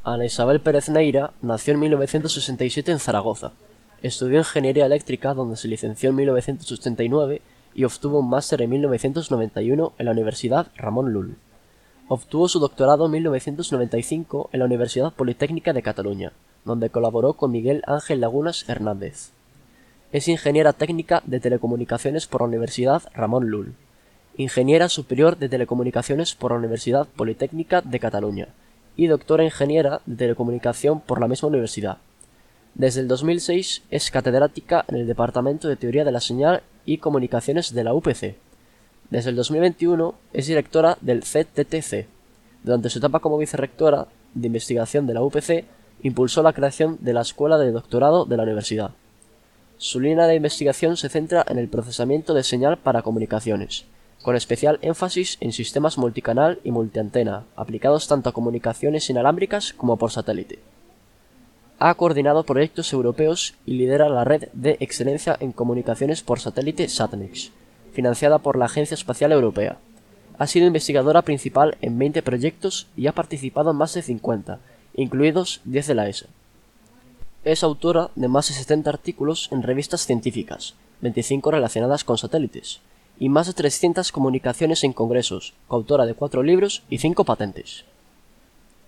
Ana Isabel Pérez Neira nació en 1967 en Zaragoza. Estudió Ingeniería Eléctrica, donde se licenció en 1989 y obtuvo un máster en 1991 en la Universidad Ramon Llull. Obtuvo su doctorado en 1995 en la Universidad Politécnica de Cataluña, donde colaboró con Miguel Ángel Lagunas Hernández. Es ingeniera técnica de telecomunicaciones por la Universidad Ramon Llull, ingeniera superior de telecomunicaciones por la Universidad Politécnica de Cataluña y doctora ingeniera de telecomunicación por la misma universidad. Desde el 2006 es catedrática en el Departamento de Teoría de la Señal y Comunicaciones de la UPC. Desde el 2021 es directora del CTTC. Durante su etapa como vicerrectora de investigación de la UPC, impulsó la creación de la Escuela de Doctorado de la Universidad. Su línea de investigación se centra en el procesamiento de señal para comunicaciones, con especial énfasis en sistemas multicanal y multiantena, aplicados tanto a comunicaciones inalámbricas como por satélite. Ha coordinado proyectos europeos y lidera la Red de Excelencia en Comunicaciones por Satélite SATNEX, financiada por la Agencia Espacial Europea. Ha sido investigadora principal en 20 proyectos y ha participado en más de 50, incluidos 10 de la ESA. Es autora de más de 70 artículos en revistas científicas, 25 relacionadas con satélites, y más de 300 comunicaciones en congresos, coautora de 4 libros y 5 patentes.